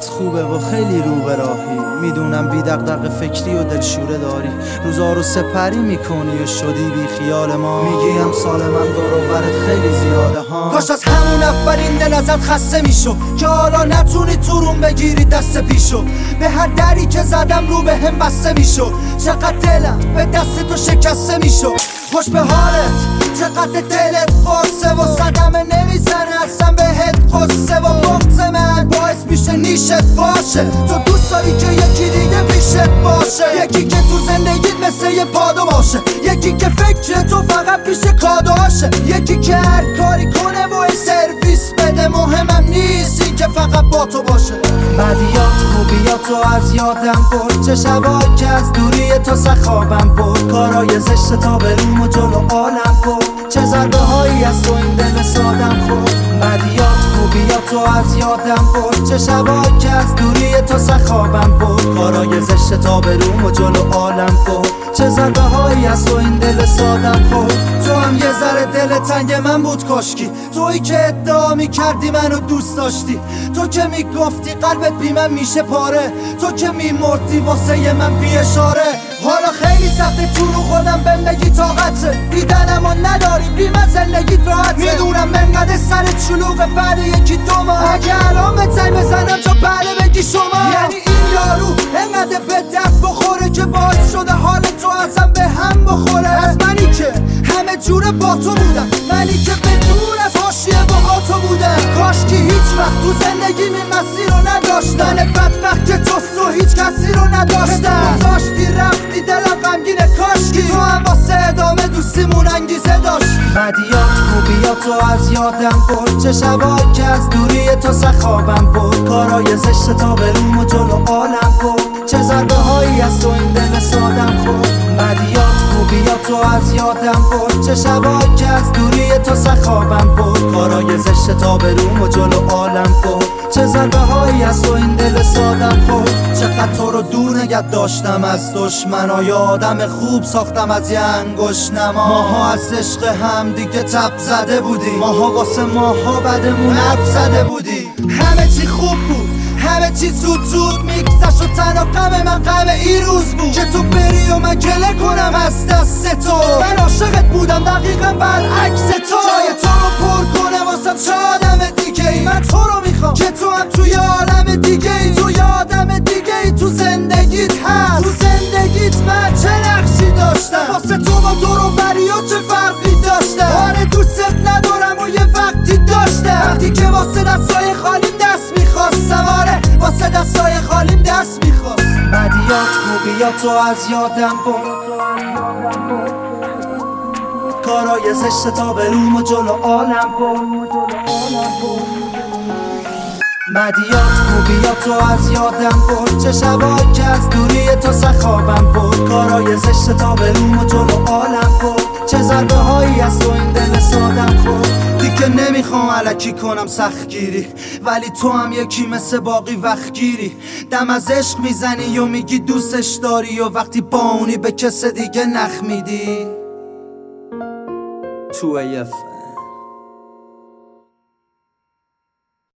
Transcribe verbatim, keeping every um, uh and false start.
حالت خوبه و خیلی رو به راهی. میدونم بی دغدغه فکری و دلشوره داری، روزا رو سپری میکنی و شدی بی خیال ما. میگی امسال من دور و برت خیلی زیاده ها. کاش از همون اولین دل ازت خسته میشو که حالا نتونی تو روم بگیری دست پیشو. به هر دری که زدم رو به هم بسته میشو. چقدر دلم به دست تو شکسته میشو. خوش به حالت چقدر دلت قصه و صدمه نمیزنه اصلا بهت قصه و بغض من باعث میشه نیشت باشه. تو دوست داری که یکی دیگه پیشت باشه، یکی که تو زندگیت مثل یه پادو باشه، یکی که فکر تو فقط پیش کادوهاشه، یکی که هر کاری کنه و سرویس بده. مهمم نیست این که فقط با تو باشه. بدیات خوبیاتو از یادم برد، چه شبایی که از دوری تو سخابم برد. کارای زشت تا بروم و جلو عالم برد، چه ضربه هایی از تو این دل سادم خورد. بدیات خوبیاتو از یادم برد، چه شبایی که از دوری تو سخابم برد. کارای زشت تا بروم و جلو عالم برد، چه ضربه هایی از تو این دل سادم خورد. تو هم یه ذره دل تنگ من بود کاشکی، تویی که ادعا میکردی منو دوست داشتی، تو که میگفتی قلبت بی من میشه پاره، تو که میمردی واسه من بی اشاره. حالا خیلی سخته تو رو خودم بهم بگی طاقته، دیدنمو نداری بی من زندگیت راحته. میدونم منقدر سرت شلوغه بعد یکی دو ماه، اگه الان به تنگ بزنم تا بعد بگی شما. یعنی این یارو انقدر به درد بخوره که باعث شده حال تو ازم به هم بخوره. از منی که همه جوره با تو بودم، منی که بدون از حاشیه با تو بودم. کاش که هیچ وقت تو زندگی این مسیر رو نداشتم، من بدبخت که جز تو هیچ کسی رو نداشتم. گذاشتی رفتی دلم غمگینه، کاش که تو هم واسه ادامه دوستیمون انگیزه داشت. بدیات خوبیاتو از یادم برد، چه شبایی که از دوری تو سخابم برد. کارای زشت تا بروم و جلو عالم برد، چه ضربه هایی از تو این دل سادم خورد. بدیات خوبیاتو از یادم برد، چه شبایی که از دوری تو سخابم برد. کارای زشت تا بروم و جلو عالم برد، چه ضربه هایی از تو این دل سادم خورد. چقدر تو رو دور نگه داشتم از دشمنا، یادم خوب ساختم از یه انگشت نما. ماها از عشق هم دیگه تب زده بودی، ماها واسه ماها بدمون حرف زده بودی. همه چی خوب بود، همه چی زود زود میگذشت و تنها غم من غم این روز بود که تو بری و من گله کنم از دست تو. من عاشقت بودم دقیقا برعکس تو، جای تو رو پر کنم واسم چه آدم دیگه ای. من تو رو میخوام که تو هم توی عالم دیگه ای، توی آدم دیگه ای تو زندگیت هست. تو زندگیت من چه نقشی داشتم، واسه تو با دور و بری و چه فرقی داشتم. آره دوستت ندارم و یه وقتی داشتم، وقتی که واسه دستای خالیم دست میخواستم. آره واسه دستای خالیم دست میخواست. بدیات خوبیاتو از یادم برد، کارای زشت تا بروم و جلو عالم برد. بدیات خوبیاتو از یادم برد، چه شبایی که از دوری تو سخابم برد. کارای زشت تا بروم و جلو عالم برد، چه ضربه هایی از تو این دل سادم خورد. دیگه نمیخوام الکی کنم سختگیری، ولی تو هم یکی مثل باقی وقت گیری. دم از عشق میزنی و میگی دوستش داری و وقتی با اونی به کس دیگه نخ میدی. تو ایف